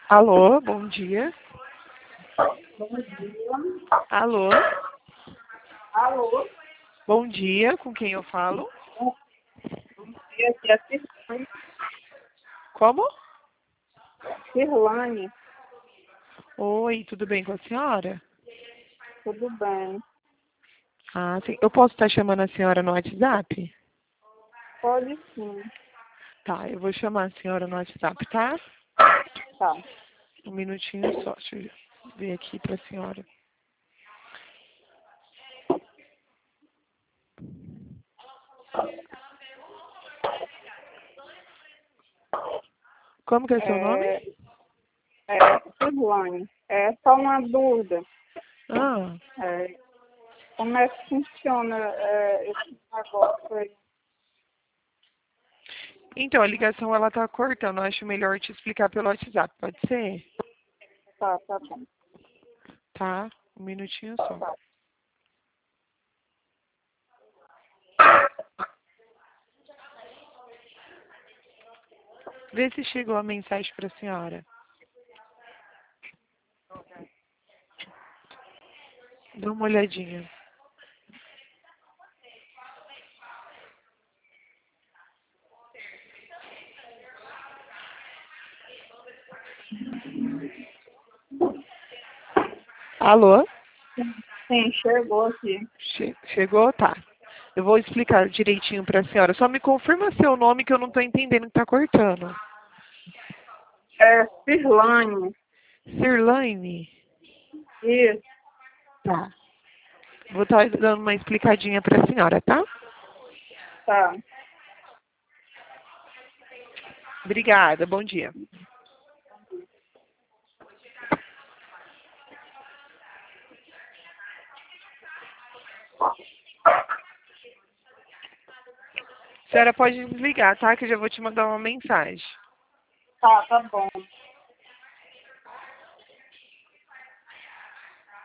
Alô, bom dia. Bom dia. Alô, Alô? bom dia, com quem eu falo? Bom dia, aqui é a Como? Cirlane. Oi, tudo bem com a senhora? Tudo bem? Ah, sim. Eu posso estar chamando a senhora no WhatsApp? Pode sim. Tá, eu vou chamar a senhora no WhatsApp, tá? Tá. Um minutinho só, deixa eu ver aqui pra senhora. Como que é seu nome? Cirlane. É só uma dúvida. Ah, É, como é que funciona esse negócio aí? então a ligação ela tá cortando, eu acho melhor te explicar pelo WhatsApp, pode ser? Tá bom. Tá, um minutinho só. Tá. Vê se chegou a mensagem pra senhora. Dá uma olhadinha. Alô? Sim, chegou aqui. Chegou? Tá. Eu vou explicar direitinho para a senhora. Só me confirma seu nome que eu não estou entendendo que está cortando. É Cirlane. Sirlaine? Isso. Tá. Vou estar dando uma explicadinha para a senhora, tá? Tá. Obrigada. Bom dia. A senhora pode desligar, tá? Que eu já vou te mandar uma mensagem. Tá bom.